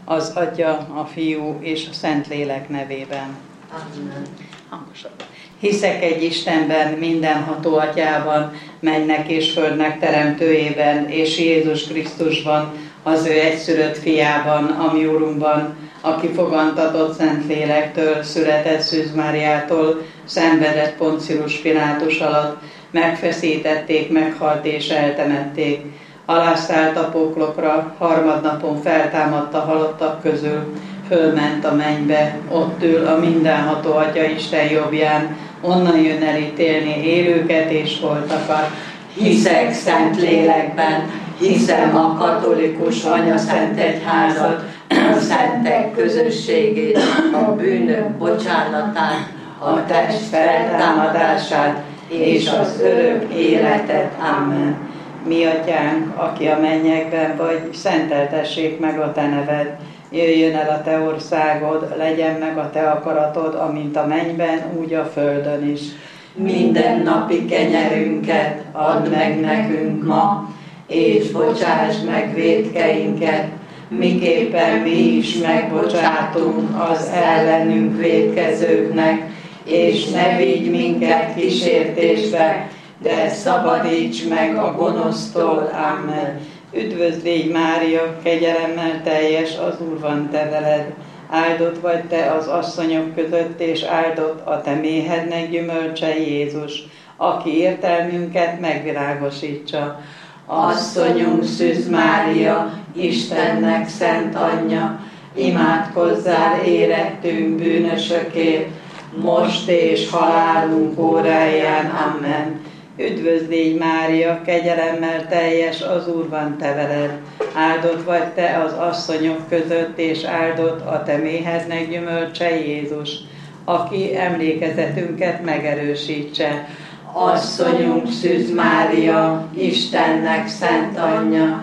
az Atya, a Fiú és a Szentlélek nevében. Amen. Hangosabban. Hiszek egy Istenben, mindenható Atyában, mennek és földnek teremtőjében, és Jézus Krisztusban, az ő egyszülött fiában, a mi Urunkban, aki fogantatott Szentlélektől, született Szűz Máriától, szenvedett Poncius Pilátus alatt, megfeszítették, meghalt és eltemették. Alászállt a poklokra, harmadnapon feltámadt a halottak közül, fölment a mennybe, ott ül a mindenható Atya Isten jobbján, onnan jön elítélni élőket és holtakat. Hiszek Szentlélekben, hiszem a katolikus anyaszent egyházat, a szentek közösségét, a bűnök bocsánatát, a test feltámadását és az örök életet. Amen. Mi Atyánk, aki a mennyekben vagy, szenteltessék meg a Te neved. Jöjjön el a Te országod, legyen meg a Te akaratod, amint a mennyben, úgy a földön is. Minden napi kenyerünket add meg nekünk ma, és bocsásd meg vétkeinket, miképpen mi is megbocsátunk az ellenünk vétkezőknek, és ne vigy minket kísértésbe, de szabadíts meg a gonosztól. Amen. Üdvözlégy Mária, kegyelemmel teljes, az Úr van te veled. Áldott vagy te az asszonyok között, és áldott a te méhednek gyümölcse Jézus, aki értelmünket megvilágosítsa. Asszonyunk Szűz Mária, Istennek szent anyja, imádkozzál érettünk bűnösökért, most és halálunk óráján. Amen. Üdvözlégy Mária, kegyelemmel teljes, az Úr van te veled. Áldott vagy te az asszonyok között, és áldott a te méhednek gyümölcse Jézus, aki emlékezetünket megerősítse. Asszonyunk Szűz Mária, Istennek szent anyja,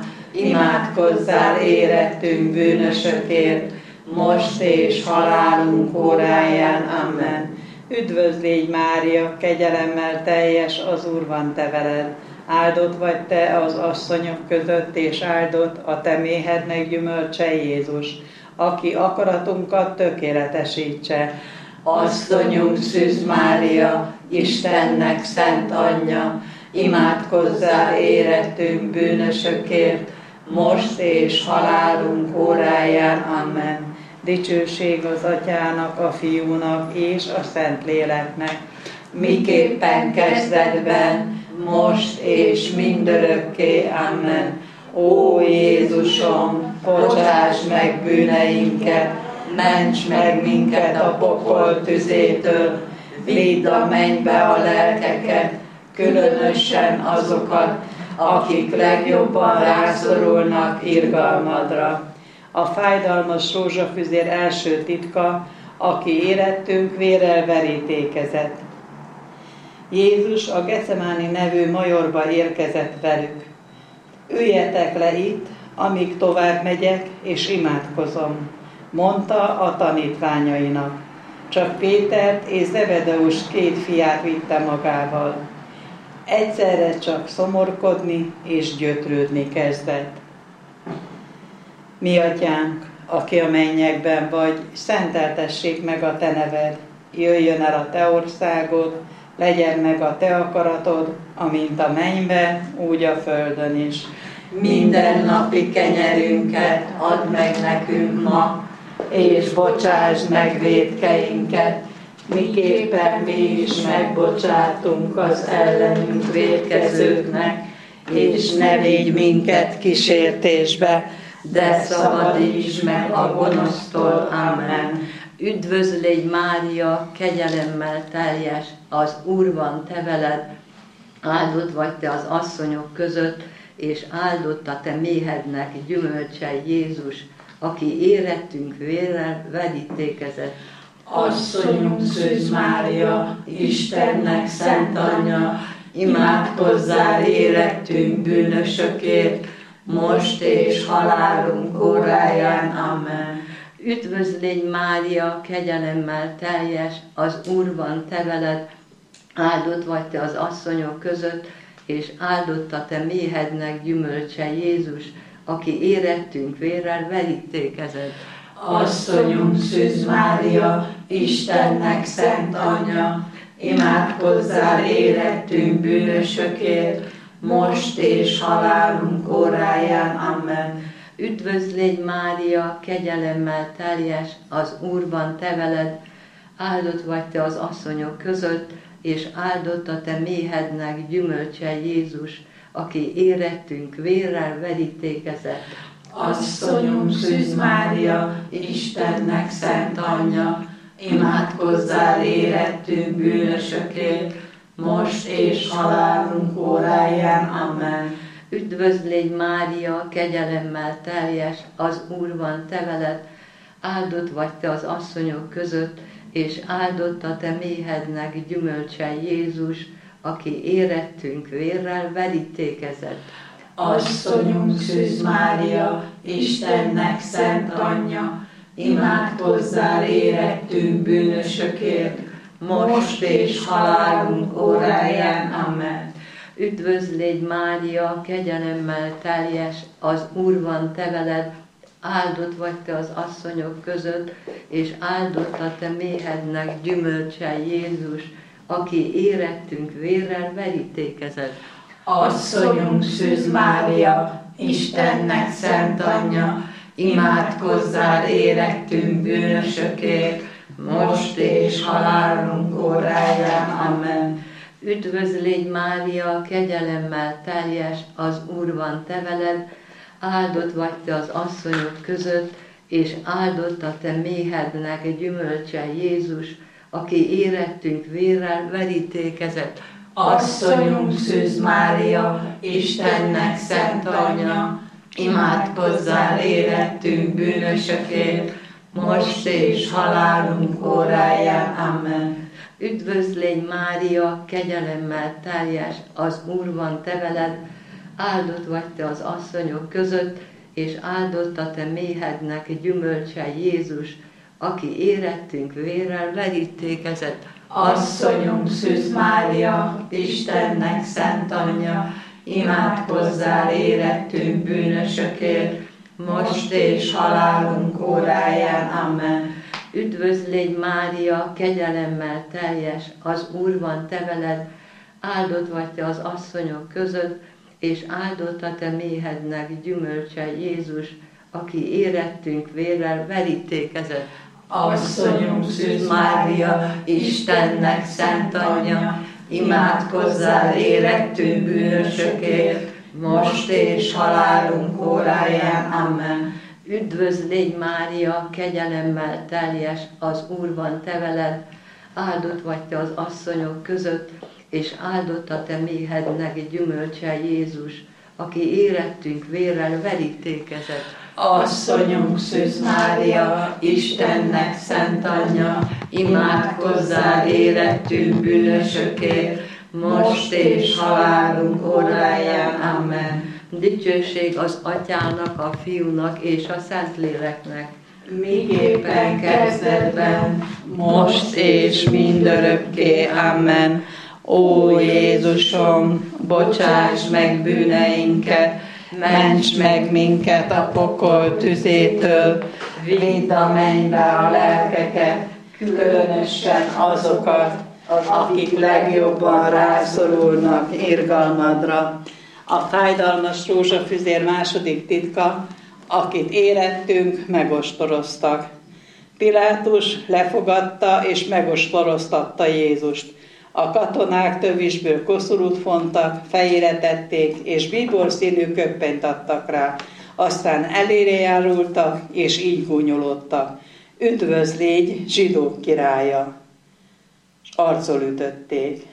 imádkozzál érettünk bűnösökért, most és halálunk óráján. Amen. Üdvözlégy Mária, kegyelemmel teljes, az Úr van te veled. Áldott vagy te az asszonyok között, és áldott a te méhednek gyümölcse Jézus, aki akaratunkat tökéletesítse. Asszonyunk Szűz Mária, Istennek szent anyja, imádkozzál érettünk bűnösökért, most és halálunk óráján. Amen. Dicsőség az Atyának, a Fiúnak és a Szentléleknek, miképpen kezdetben, most és mindörökké. Amen. Ó Jézusom, bocsáss meg bűneinket, ments meg minket a pokol tüzétől, vidd a mennybe a lelkeket, különösen azokat, akik legjobban rászorulnak irgalmadra. A fájdalmas rózsafüzér első titka, aki érettünk vérrel verítékezett. Jézus a Gecemáni nevű majorba érkezett velük. Üljetek le itt, amíg tovább megyek és imádkozom, mondta a tanítványainak. Csak Pétert és Zebedeus két fiát vitte magával. Egyszerre csak szomorkodni és gyötrődni kezdett. Mi Atyánk, aki a mennyekben vagy, szenteltessék meg a te neved, jöjjön el a te országod, legyen meg a te akaratod, amint a mennyben, úgy a földön is. Minden napi kenyerünket add meg nekünk ma, és bocsásd meg vétkeinket, miképpen mi is megbocsátunk az ellenünk vétkezőknek, és ne vigy minket kísértésbe, de szabadíts meg a gonosztól. Amen. Üdvözlégy Mária, kegyelemmel teljes, az Úr van te veled, áldott vagy te az asszonyok között, és áldott a te méhednek gyümölcse Jézus, aki érettünk vérrel verítékezett. Asszonyunk Szűz Mária, Istennek szent anyja, imádkozzál érettünk bűnösökért, most és halálunk óráján. Amen. Üdvözlégy Mária, kegyelemmel teljes, az Úr van te veled, áldott vagy te az asszonyok között, és áldott a te méhednek gyümölcse Jézus, aki érettünk vérrel verítékezett. Asszonyunk Szűz Mária, Istennek szent anyja, imádkozzál érettünk bűnösökért, most és halálunk óráján. Amen. Üdvözlégy Mária, kegyelemmel teljes, az Úr van te veled, áldott vagy te az asszonyok között, és áldott a te méhednek gyümölcse Jézus, aki érettünk vérrel verítékezett. Asszonyunk Szűz Mária, Istennek szent anyja, imádkozzál érettünk bűnösökért, most és halálunk óráján. Amen. Üdvözlégy Mária, kegyelemmel teljes, az Úr van te veled, áldott vagy te az asszonyok között, és áldott a te méhednek gyümölcse Jézus, aki érettünk vérrel verítékezett. Asszonyunk Szűz Mária, Istennek szent anyja, imádkozzál érettünk bűnösökért, most és halálunk óráján. Amen. Üdvözlégy Mária, kegyelemmel teljes, az Úr van te veled, áldott vagy te az asszonyok között, és áldott a te méhednek gyümölcse Jézus, aki érettünk vérrel verítékezett. Asszonyunk Szűz Mária, Istennek szent anyja, imádkozzál érettünk bűnösökért, most és halálunk óráján. Amen. Üdvözlégy Mária, kegyelemmel teljes, az Úr van te veled, áldott vagy te az asszonyok között, és áldott a te méhednek gyümölcse Jézus, aki érettünk vérrel verítékezett. Asszonyunk Szűz Mária, Istennek szent anyja, imádkozzál érettünk bűnösökért, most és halálunk óráján. Amen. Üdvözlégy Mária, kegyelemmel teljes, az Úr van te veled, áldott vagy te az asszonyok között, és áldott a te méhednek gyümölcse Jézus, aki érettünk vérrel verítékezett. Asszonyunk Szűz Mária, Istennek szent anyja, imádkozzál érettünk bűnösökért, most és halálunk óráján. Amen. Üdvözlégy Mária, kegyelemmel teljes, az Úr van te veled, áldott vagy te az asszonyok között, és áldott a te méhednek gyümölcse Jézus, aki érettünk vérrel verítékezett. Asszonyunk Szűz Mária, Istennek szent anyja, imádkozzál érettünk bűnösökért, most és halálunk óráján. Amen. Üdvözlégy Mária, kegyelemmel teljes, az Úr van te veled, áldott vagy te az asszonyok között, és áldott a te méhednek gyümölcse Jézus, aki érettünk vérrel verítékezett. Asszonyunk Szűz Mária, Istennek szent anyja, imádkozzál érettünk bűnösökért, most és halálunk óráján. Amen. Dicsőség az Atyának, a Fiúnak és a Szentléleknek, miképpen kezdetben, most és mindörökké. Amen. Ó Jézusom, bocsáss meg bűneinket, ments meg minket a pokol tüzétől, vidd a mennybe a lelkeket, különösen azokat, akik legjobban rászorulnak irgalmadra. A fájdalmas rózsafüzér második titka, akit érettünk, megostoroztak. Pilátus lefogadta és megostoroztatta Jézust. A katonák tövisből koszorút fontak, fejére tették, és bíborszínű köppenyt adtak rá. Aztán elére járultak, és így gúnyolódtak. Üdvözlégy, zsidók királya! És arcol ütötték.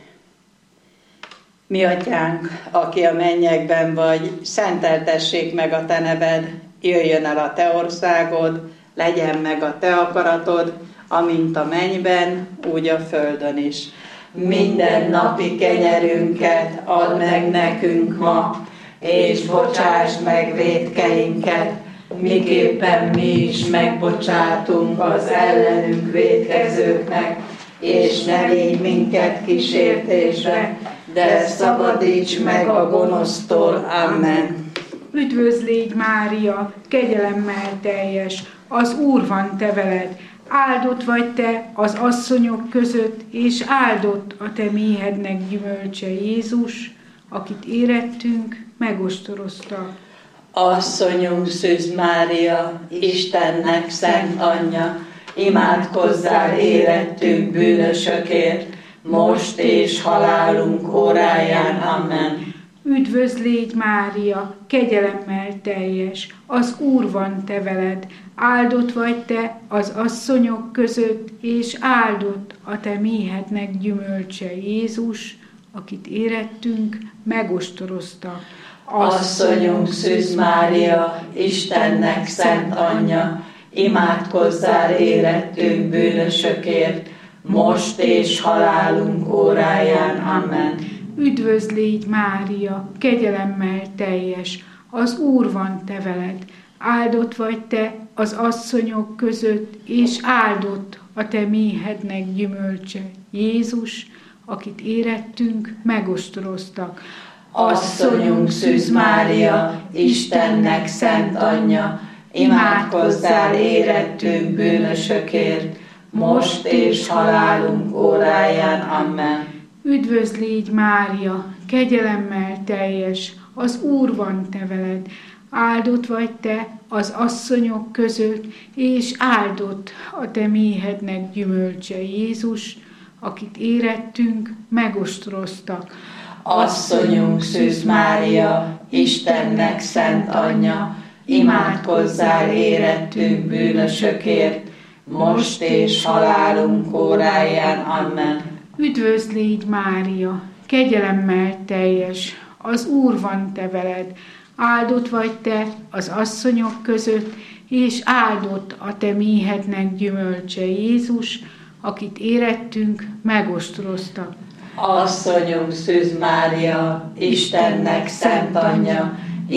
Mi atyánk, aki a mennyekben vagy, szenteltessék meg a te neved, jöjjön el a te országod, legyen meg a te akaratod, amint a mennyben, úgy a földön is. Minden napi kenyerünket add meg nekünk ma, és bocsásd meg vétkeinket, miképpen mi is megbocsátunk az ellenünk vétkezőknek, és ne vigy minket kísértésbe, de szabadíts meg a gonosztól. Amen. Üdvözl légy Mária, kegyelemmel teljes, az Úr van te veled, áldott vagy te az asszonyok között, és áldott a te méhednek gyümölcse Jézus, akit érettünk, megostorozta. Asszonyunk Szűz Mária, Istennek szent anyja, imádkozzál érettünk bűnösökért, most és halálunk óráján. Amen. Üdvözl légy Mária, kegyelemmel teljes, az Úr van te veled, áldott vagy te az asszonyok között, és áldott a te méhednek gyümölcse Jézus, akit érettünk, megostorozta. Asszonyunk Szűz Mária, Istennek szent anyja, imádkozzál érettünk bűnösökért, most és halálunk óráján. Amen. Üdvözl légy Mária, kegyelemmel teljes, az Úr van te veled, áldott vagy te az asszonyok között, és áldott a te méhednek gyümölcse Jézus, akit érettünk, megostoroztak. Asszonyunk Szűz Mária, Istennek szent anyja, imádkozzál érettünk bűnösökért, most és halálunk óráján. Amen. Üdvözl légy Mária, kegyelemmel teljes, az Úr van te veled, áldott vagy te az asszonyok között, és áldott a te méhednek gyümölcse Jézus, akit érettünk, megostoroztak. Asszonyunk Szűz Mária, Istennek szent anyja, imádkozzál érettünk bűnösökért, most és halálunk óráján. Amen. Üdvözl légy Mária, kegyelemmel teljes, az Úr van te veled, áldott vagy te az asszonyok között, és áldott a te méhednek gyümölcse Jézus, akit érettünk, megostorozta. Asszonyunk Szűz Mária, Istennek szent anyja,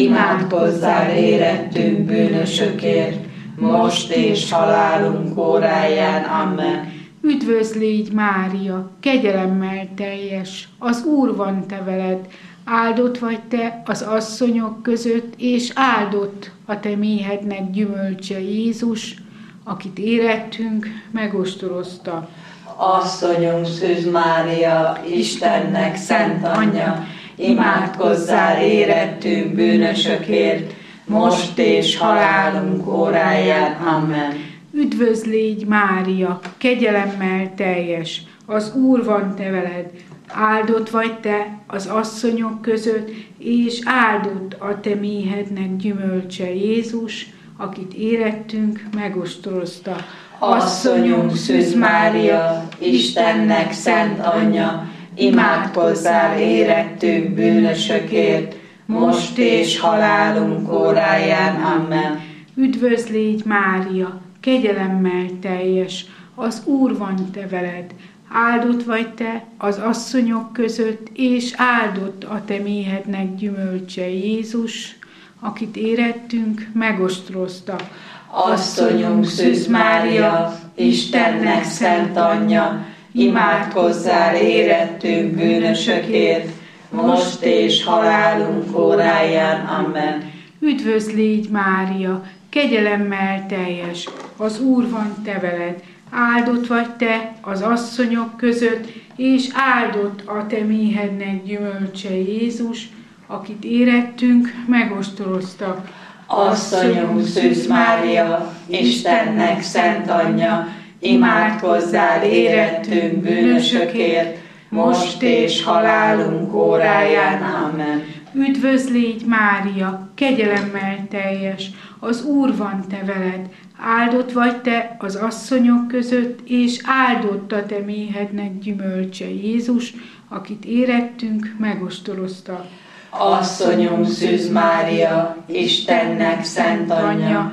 imádkozzál érettünk bűnösökért, most és halálunk óráján. Amen. Üdvözl légy Mária, kegyelemmel teljes, az Úr van te veled, áldott vagy te az asszonyok között, és áldott a te méhednek gyümölcse Jézus, akit érettünk, megostorozta. Asszonyunk Szűz Mária, Istennek szent anyja, imádkozzál érettünk bűnösökért, most és halálunk óráján. Amen. Üdvözl légy Mária, kegyelemmel teljes, az Úr van te veled, áldott vagy te az asszonyok között, és áldott a te méhednek gyümölcse Jézus, akit érettünk, megostorozta. Asszonyunk Szűz Mária, Istennek szent anyja, imádkozzál érettünk bűnösökért, most és halálunk óráján. Amen. Üdvözl légy Mária, kegyelemmel teljes, az Úr van te veled, áldott vagy te az asszonyok között, és áldott a te méhednek gyümölcse Jézus, akit érettünk, megostorozta. Asszonyunk Szűz Mária, Istennek szent anyja, imádkozzál érettünk bűnösökért, most és halálunk óráján. Amen. Üdvözl légy Mária, kegyelemmel teljes, az Úr van te veled, áldott vagy te az asszonyok között, és áldott a te méhednek gyümölcse Jézus, akit érettünk, megostorozta. Asszonyunk Szűz Mária, Istennek szent anyja, imádkozzál érettünk bűnösökért, most és halálunk óráján. Amen. Üdvözl légy Mária, kegyelemmel teljes, az Úr van te veled, áldott vagy te az asszonyok között, és áldott a te méhednek gyümölcse Jézus, akit érettünk, megostorozta. Asszonyunk Szűz Mária, Istennek szent anyja,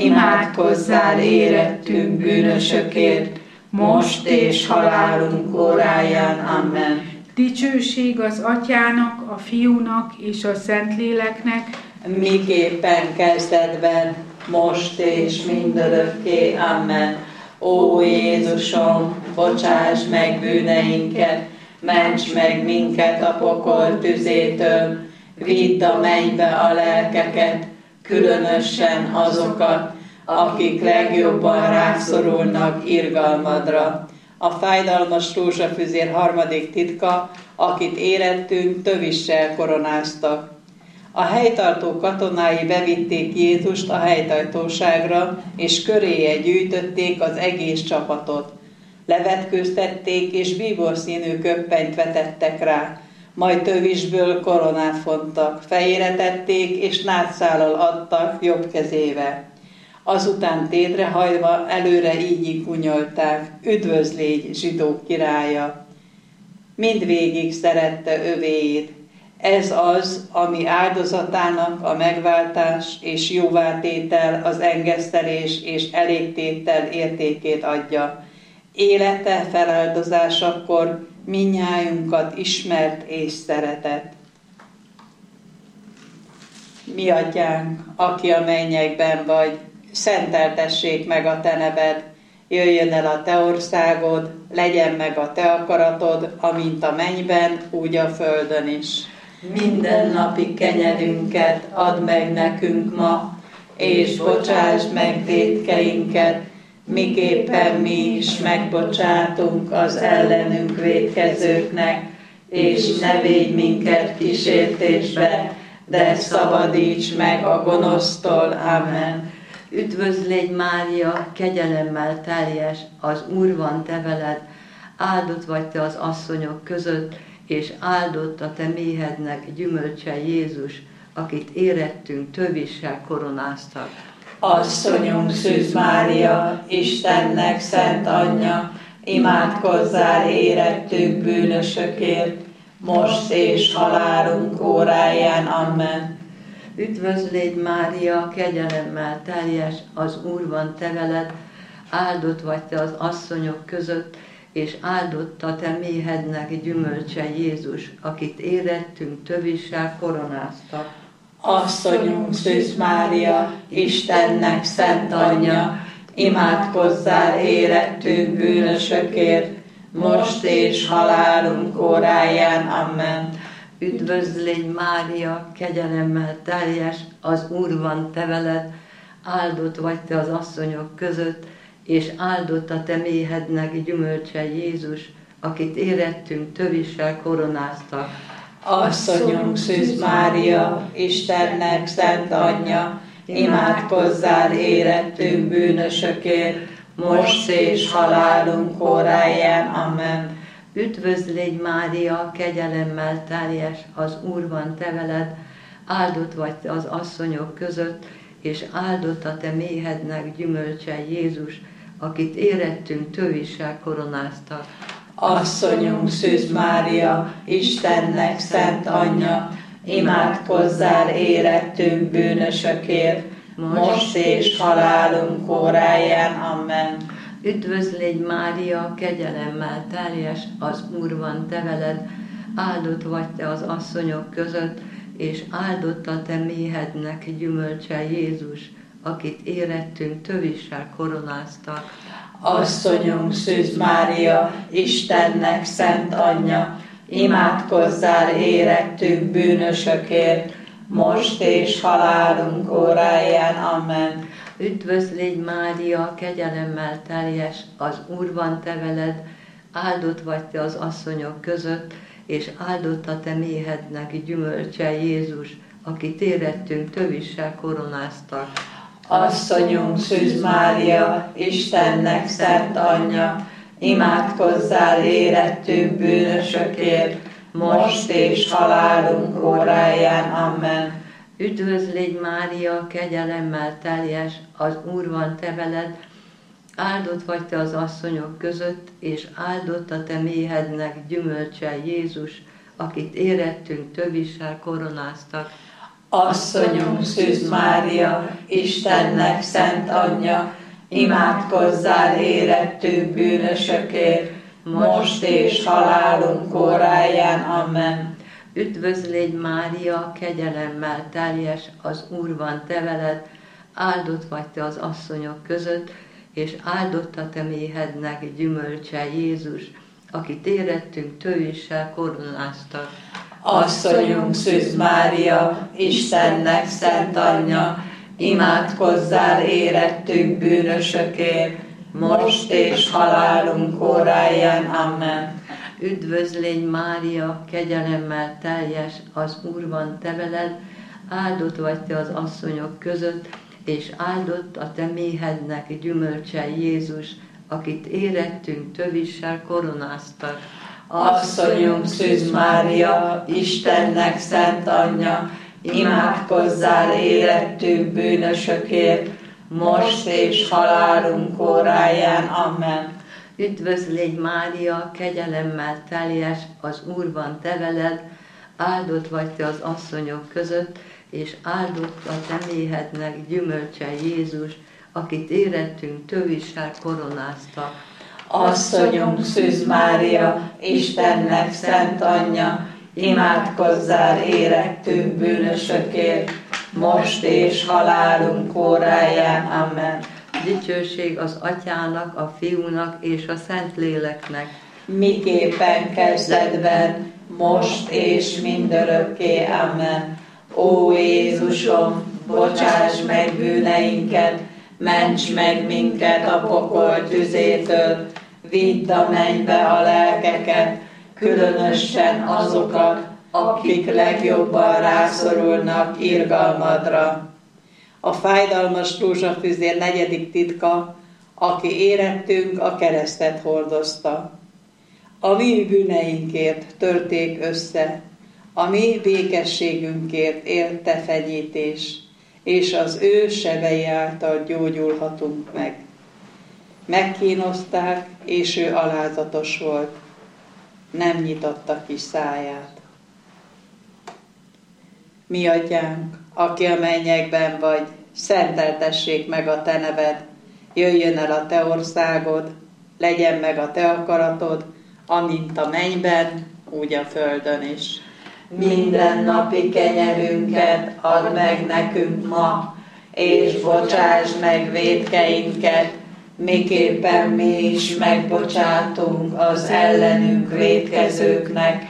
imádkozzál érettünk bűnösökért, most és halálunk óráján. Amen. Dicsőség az Atyának, a Fiúnak és a Szentléleknek, miképpen kezdetben, most és mindörökké. Amen. Ó Jézusom, bocsáss meg bűneinket, ments meg minket a pokol tüzétől, Vidd a mennybe a lelkeket, különösen azokat, akik legjobban rászorulnak irgalmadra. A fájdalmas rózsafüzér harmadik titka, akit érettünk, tövissel koronáztak. A helytartó katonái bevitték Jézust a helytartóságra, és köréje gyűjtötték az egész csapatot. Levetkőztették, és bíborszínű köppenyt vetettek rá, majd tövisből koronát fontak, fejére tették, és nátszállal adtak jobb kezével. Azután térdre hajva előre így kunyolták: üdvözlégy, zsidók királya! Mindvégig szerette övéit. Ez az, ami áldozatának a megváltás és jóvátétel, az engesztelés és elégtétel értékét adja. Élete feláldozásakor mindnyájunkat ismert és szeretett. Mi atyánk, aki a mennyekben vagy, szenteltessék meg a te neved, jöjjön el a te országod, legyen meg a te akaratod, amint a mennyben, úgy a földön is. Minden napi kenyerünket add meg nekünk ma, és bocsásd meg vétkeinket, miképpen mi is megbocsátunk az ellenünk vétkezőknek, és ne védj minket kísértésbe, de szabadíts meg a gonosztól. Amen. Üdvözlégy Mária, kegyelemmel teljes, az Úr van te veled, áldott vagy te az asszonyok között, és áldott a te méhednek gyümölcse Jézus, akit érettünk tövissel koronáztak. Asszonyunk Szűz Mária, Istennek szent anyja, imádkozzál érettünk bűnösökért, most és halálunk óráján. Amen. Üdvözlégy Mária, kegyelemmel teljes, az Úr van te veled, áldott vagy te az asszonyok között, és áldott a te méhednek gyümölcse Jézus, akit érettünk tövissel koronáztak. Asszonyunk Szűz Mária, Istennek szent anyja, imádkozzál érettünk bűnösökért, most és halálunk óráján. Amen. Üdvözlégy Mária, kegyelemmel teljes, az Úr van te veled, áldott vagy te az asszonyok között, és áldott a te méhednek gyümölcse Jézus, akit érettünk tövissel koronáztak. Asszonyunk Szűz Mária, Istennek szent anyja, imádkozzál érettünk bűnösökért, most és halálunk óráján. Amen. Üdvözlégy Mária, kegyelemmel teljes, az Úr van te veled, áldott vagy te az asszonyok között, és áldott a te méhednek gyümölcse Jézus, akit érettünk tövissel koronáztak. Asszonyunk Szűz Mária, Istennek szent anyja, imádkozzál érettünk bűnösökért, most és halálunk óráján. Amen. Üdvözlégy Mária, kegyelemmel teljes, az Úr van te veled, áldott vagy te az asszonyok között, és áldott a te méhednek gyümölcse Jézus, akit érettünk tövissel koronáztak. Asszonyunk Szűz Mária, Istennek szent anyja, imádkozzál érettünk bűnösökért, most és halálunk óráján. Amen. Üdvözlégy Mária, kegyelemmel teljes, az Úr van te veled, áldott vagy te az asszonyok között, és áldott a te méhednek gyümölcse Jézus, akit érettünk tövissel koronáztak. Asszonyunk Szűz Mária, Istennek szent anyja, imádkozzál érettünk bűnösökért, most és halálunk óráján. Amen. Üdvözlégy Mária, kegyelemmel teljes, az Úr van te veled, áldott vagy te az asszonyok között, és áldott a te méhednek gyümölcse Jézus, akit érettünk tövissel koronáztak. Asszonyunk Szűz Mária, Istennek szent anyja, imádkozzál érettünk bűnösökért, most és halálunk óráján. Amen. Üdvözlégy Mária, kegyelemmel teljes, az Úr van te veled, áldott vagy te az asszonyok között, és áldott a te méhednek gyümölcse Jézus, akit érettünk tövissel koronáztak. Asszonyunk Szűz Mária, Istennek szent anyja, imádkozzál érettünk bűnösökért, most és halálunk óráján. Amen. Üdvözlégy Mária, kegyelemmel teljes, az Úr van te veled, áldott vagy te az asszonyok között, és áldott a te méhednek gyümölcse Jézus, akit érettünk tövissel koronáztak. Asszonyunk Szűz Mária, Istennek szent anyja, imádkozzál érettünk bűnösökért, most és halálunk óráján. Amen. Üdvözlégy Mária, kegyelemmel teljes, az Úr van te veled, áldott vagy te az asszonyok között, és áldott a te méhednek gyümölcse Jézus, akit érettünk tövissel koronáztak. Asszonyunk Szűz Mária, Istennek szent anyja, imádkozzál érettünk bűnösökért, most és halálunk óráján. Amen. Dicsőség az Atyának, a Fiúnak és a Szentléleknek, miképpen kezdetben, most és mindörökké. Amen. Ó Jézusom, bocsáss meg bűneinket, ments meg minket a pokol tüzétől, vidd a mennybe a lelkeket, különösen azokat, akik legjobban rászorulnak irgalmadra. A fájdalmas rózsafüzér 4. titka, aki érettünk, a keresztet hordozta. A mi bűneinkért törték össze, a mi békességünkért érte fegyítés, és az ő sebei által gyógyulhatunk meg. Megkínozták, és ő alázatos volt, nem nyitotta ki száját. Mi Atyánk, aki a mennyekben vagy, szenteltessék meg a te neved, jöjjön el a te országod, legyen meg a te akaratod, amint a mennyben, úgy a földön is. Minden napi kenyerünket add meg nekünk ma, és bocsásd meg vétkeinket, miképpen mi is megbocsátunk az ellenünk vétkezőknek,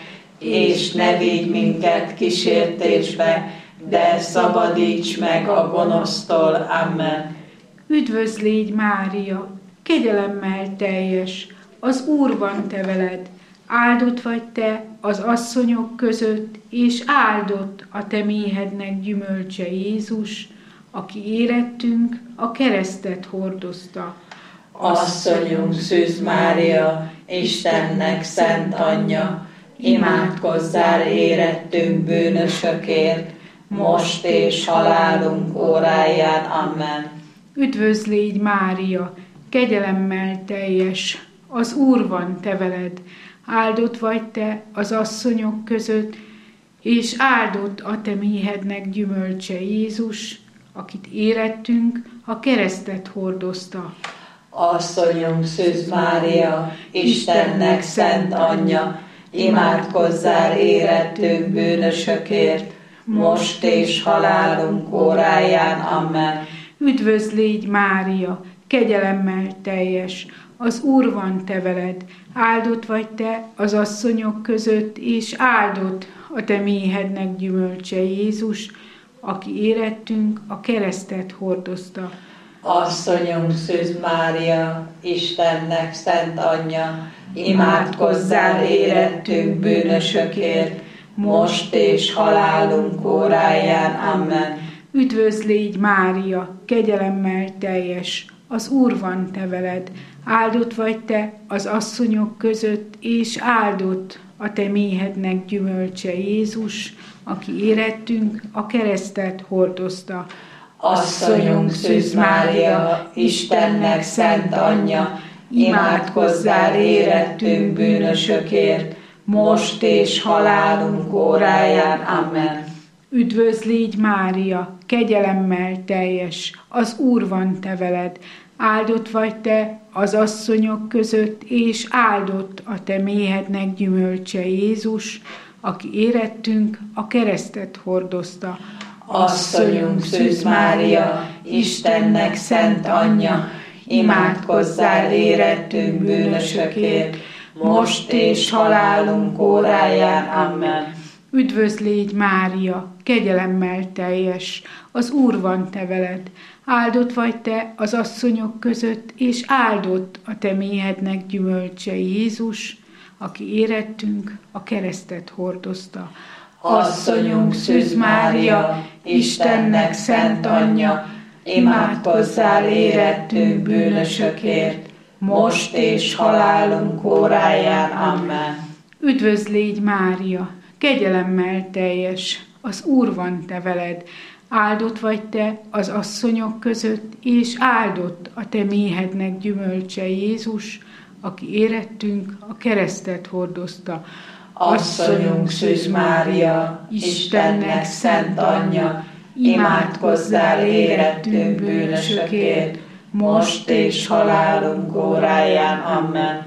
és ne vigy minket kísértésbe, de szabadíts meg a gonosztól. Amen. Üdvözlégy Mária, kegyelemmel teljes, az Úr van te veled, áldott vagy te az asszonyok között, és áldott a te méhednek gyümölcse Jézus, aki érettünk, a keresztet hordozta. Asszonyunk Szűz Mária, Istennek szent anyja, imádkozzál érettünk bűnösökért, most és halálunk óráján. Amen. Üdvözlégy Mária, kegyelemmel teljes, az Úr van te veled, áldott vagy te az asszonyok között, és áldott a te méhednek gyümölcse Jézus, akit érettünk, a keresztet hordozta. Asszonyunk Szűz Mária, Istennek szent anyja, imádkozzál érettünk bűnösökért, most és halálunk óráján. Amen. Üdvözlégy Mária, kegyelemmel teljes, az Úr van te veled, áldott vagy te az asszonyok között, és áldott a te méhednek gyümölcse Jézus, aki érettünk, a keresztet hordozta. Asszonyunk Szűz Mária, Istennek szent anyja, imádkozzál érettünk bűnösökért, most és halálunk óráján. Amen. Üdvözlégy Mária, kegyelemmel teljes, az Úr van te veled, áldott vagy te az asszonyok között, és áldott a te méhednek gyümölcse Jézus, aki érettünk, a keresztet hordozta. Asszonyunk Szűz Mária, Istennek szent anyja, imádkozzál érettünk bűnösökért, most és halálunk óráján. Amen. Üdvözlégy Mária, kegyelemmel teljes, az Úr van te veled, áldott vagy te az asszonyok között, és áldott a te méhednek gyümölcse Jézus, aki érettünk, a keresztet hordozta. Asszonyunk Szűz Mária, Istennek szent anyja, imádkozzál érettünk bűnösökért, most és halálunk óráján. Amen. Üdvözl légy Mária, kegyelemmel teljes, az Úr van te veled. Áldott vagy te az asszonyok között, és áldott a te méhednek gyümölcse Jézus, aki érettünk a keresztet hordozta. Asszonyunk Szűz Mária, Istennek szent anyja, imádkozzál érettünk bűnösökért, most és halálunk óráján. Amen. Üdvözl légy Mária, kegyelemmel teljes, az Úr van te veled. Áldott vagy te az asszonyok között, és áldott a te méhednek gyümölcse Jézus, aki érettünk a keresztet hordozta. Asszonyunk Szűz Mária, Istennek szent anyja, imádkozzál érettünk bűnösökért, most és halálunk óráján. Amen.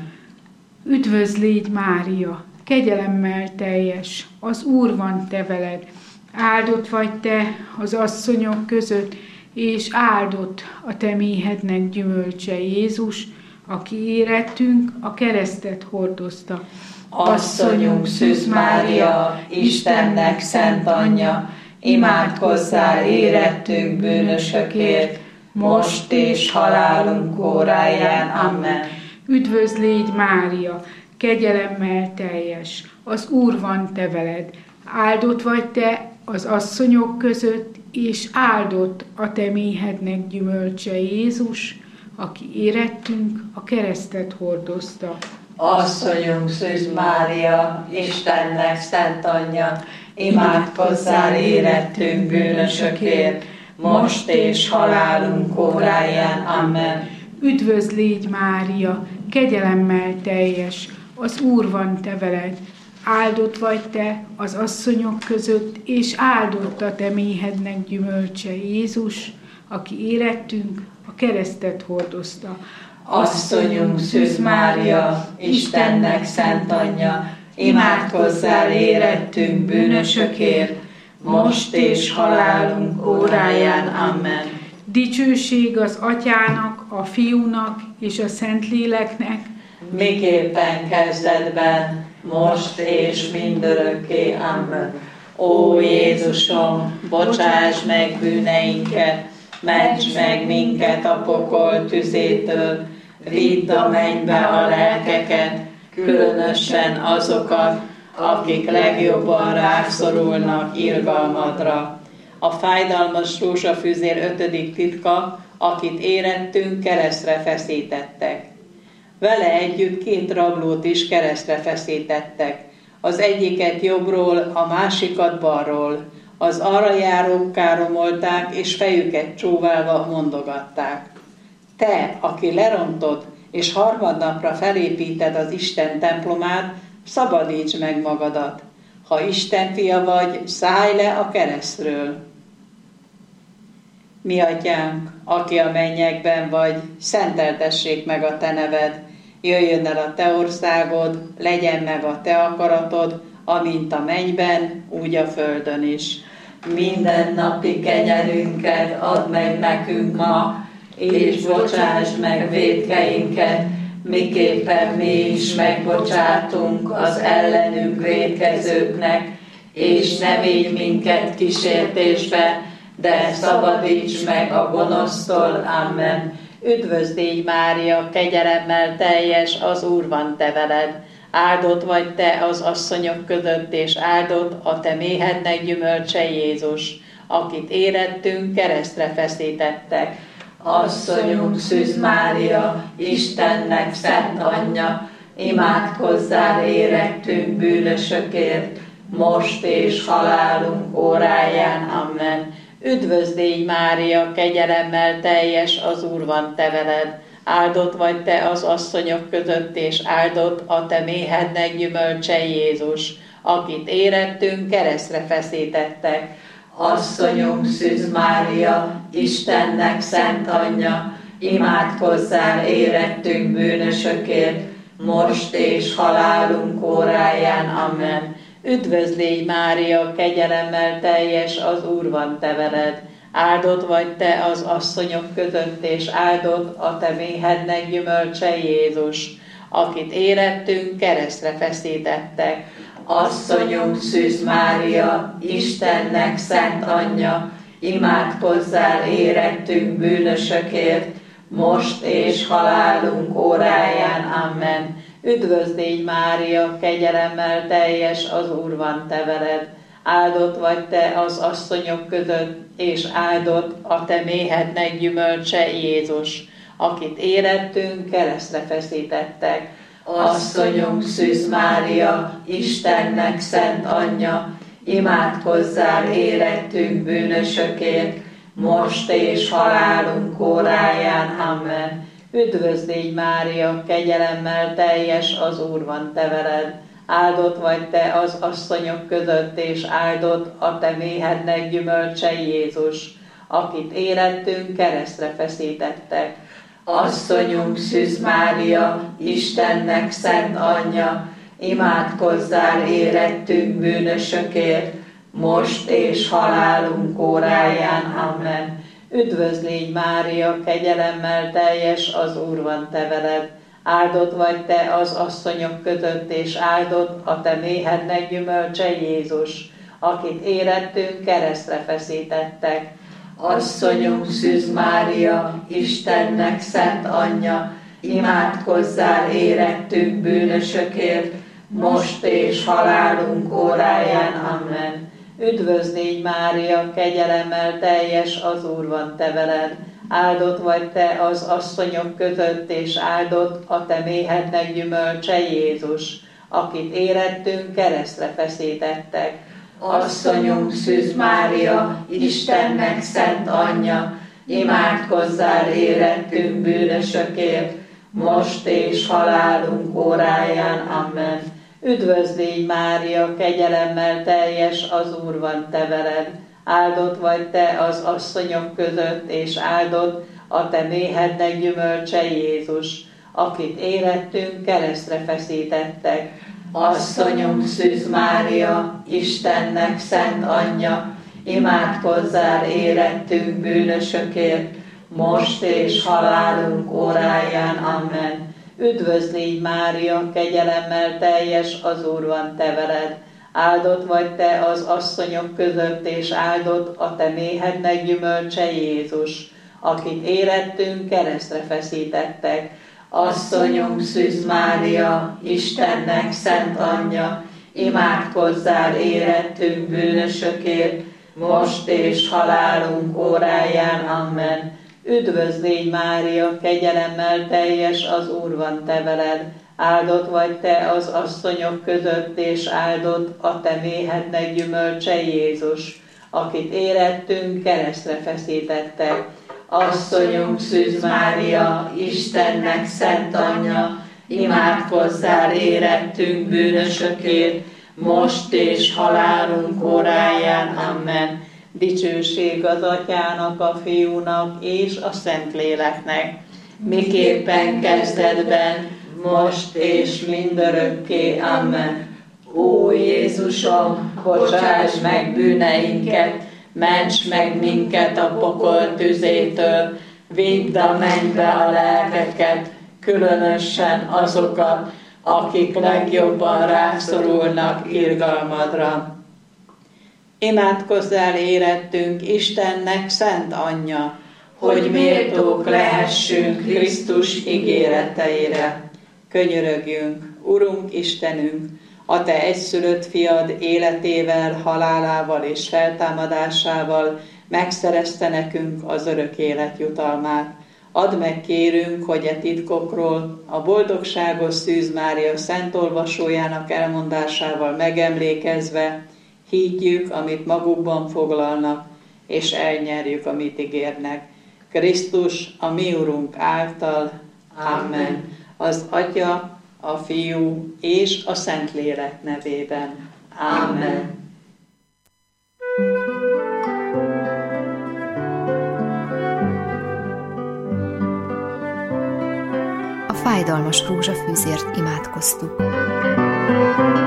Üdvözl légy Mária, kegyelemmel teljes, az Úr van te veled. Áldott vagy te az asszonyok között, és áldott a te méhednek gyümölcse Jézus, aki érettünk a keresztet hordozta. Asszonyunk Szűz Mária, Istennek szent anyja, imádkozzál érettünk bűnösökért, most és halálunk óráján. Amen. Üdvözl légy Mária, kegyelemmel teljes, az Úr van te veled. Áldott vagy te az asszonyok között, és áldott a te méhednek gyümölcse Jézus, aki érettünk a keresztet hordozta. Asszonyunk Szűz Mária, Istennek szent anyja, imádkozzál érettünk bűnösökért, most és halálunk óráján. Amen. Üdvözl légy Mária, kegyelemmel teljes, az Úr van te veled. Áldott vagy te az asszonyok között, és áldott a te méhednek gyümölcse Jézus, aki érettünk a keresztet hordozta. Asszonyunk Szűz Mária, Istennek szent anyja, imádkozzál érettünk bűnösökért, most és halálunk óráján. Amen. Dicsőség az Atyának, a Fiúnak és a Szentléleknek, miképpen kezdetben, most és mindörökké. Amen. Ó Jézusom, bocsáss meg bűneinket, ments meg minket a pokol tüzétől, vidd a mennybe a lelkeket, különösen azokat, akik legjobban rászorulnak irgalmadra. A fájdalmas rózsafüzér 5. titka, akit érettünk, keresztre feszítettek. Vele együtt 2 rablót is keresztre feszítettek, az egyiket jobbról, a másikat balról. Az arra járók káromolták, és fejüket csóválva mondogatták: te, aki lerontod, és harmadnapra felépíted az Isten templomát, szabadíts meg magadat. Ha Isten fia vagy, szállj le a keresztről. Mi atyánk, aki a mennyekben vagy, szenteltessék meg a te neved, jöjjön el a te országod, legyen meg a te akaratod, amint a mennyben, úgy a földön is. Mindennapi kenyerünket add meg nekünk ma, és bocsáss meg vétkeinket, miképpen mi is megbocsátunk az ellenünk vétkezőknek, és ne védj minket kísértésbe, de szabadíts meg a gonosztól. Amen. Üdvözl légy Mária, kegyelemmel teljes, az Úr van te veled. Áldott vagy te az asszonyok között, és áldott a te méhednek gyümölcse Jézus, akit érettünk, keresztre feszítettek. Asszonyunk Szűz Mária, Istennek szent anyja, imádkozzál érettünk bűnösökért, most és halálunk óráján. Amen. Üdvözl légy Mária, kegyelemmel teljes, az Úr van te veled. Áldott vagy te az asszonyok között, és áldott a te méhednek gyümölcse Jézus, akit érettünk, keresztre feszítettek. Asszonyunk Szűz Mária, Istennek szent anyja, imádkozzál érettünk bűnösökért, most és halálunk óráján. Amen. Üdvözl légy Mária, kegyelemmel teljes, az Úr van te veled. Áldott vagy te az asszonyok között, és áldott a te méhednek gyümölcse Jézus, akit érettünk, keresztre feszítettek. Asszonyunk Szűz Mária, Istennek szent anyja, imádkozzál érettünk bűnösökért, most és halálunk óráján. Amen. Üdvözl légy Mária, kegyelemmel teljes, az Úr van te veled. Áldott vagy te az asszonyok között, és áldott a te méhednek gyümölcse Jézus, akit érettünk, keresztre feszítettek. Asszonyunk Szűz Mária, Istennek szent anyja, imádkozzál érettünk bűnösökért, most és halálunk óráján. Amen. Üdvözl légy Mária, kegyelemmel teljes, az Úr van te veled. Áldott vagy te az asszonyok között, és áldott a te méhednek gyümölcse Jézus, akit érettünk, keresztre feszítettek. Asszonyunk Szűz Mária, Istennek szent anyja, imádkozzál érettünk bűnösökért, most és halálunk óráján. Amen. Üdvözl légy Mária, kegyelemmel teljes, az Úr van te veled. Áldott vagy te az asszonyok között, és áldott a te méhednek gyümölcse Jézus, akit érettünk, keresztre feszítettek. Asszonyunk Szűz Mária, Istennek szent anyja, imádkozzál érettünk bűnösökért, most és halálunk óráján. Amen. Üdvözl légy Mária, kegyelemmel teljes, az Úr van te veled. Áldott vagy te az asszonyok között, és áldott a te méhednek gyümölcse Jézus, akit érettünk, keresztre feszítettek. Asszonyunk Szűz Mária, Istennek szent anyja, imádkozzál érettünk bűnösökért, most és halálunk óráján. Amen. Üdvözl légy Mária, kegyelemmel teljes, az Úr van te veled. Áldott vagy te az asszonyok között, és áldott a te méhednek gyümölcse Jézus, akit érettünk, keresztre feszítettek. Asszonyunk Szűz Mária, Istennek szent anyja, imádkozzál érettünk bűnösökért, most és halálunk óráján. Amen. Üdvözl légy Mária, kegyelemmel teljes, az Úr van te veled. Áldott vagy te az asszonyok között, és áldott a te méhednek gyümölcse Jézus, akit érettünk, keresztre feszítettek. Asszonyunk Szűz Mária, Istennek szent anyja, imádkozzál érettünk bűnösökért, most és halálunk óráján. Amen. Üdvözl légy Mária, kegyelemmel teljes, az Úr van te veled. Áldott vagy te az asszonyok között, és áldott a te méhednek gyümölcse Jézus, akit érettünk, keresztre feszítettek. Asszonyunk Szűz Mária, Istennek szent anyja, imádkozzál érettünk bűnösökért, most és halálunk óráján. Amen. Dicsőség az Atyának, a Fiúnak és a Szentléleknek, miképpen kezdetben, most és mindörökké. Amen. Ó Jézusom, bocsáss meg bűneinket, ments meg minket a pokol tüzétől, vidd a mennybe a lelkeket, különösen azokat, akik legjobban rászorulnak irgalmadra. Imádkozzál érettünk Istennek szent anyja, hogy méltók lehessünk Krisztus ígéreteire. Könyörögjünk, Urunk Istenünk, a te egyszülött fiad életével, halálával és feltámadásával megszerezte nekünk az örök élet jutalmát. Add meg, kérünk, hogy e titkokról a boldogságos Szűz Mária szent olvasójának elmondásával megemlékezve higgyük, amit magukban foglalnak, és elnyerjük, amit ígérnek. Krisztus, a mi Urunk által. Amen. Az Atya, a Fiú és a Szentlélek nevében. Amen. A fájdalmas rózsafűzért imádkoztuk.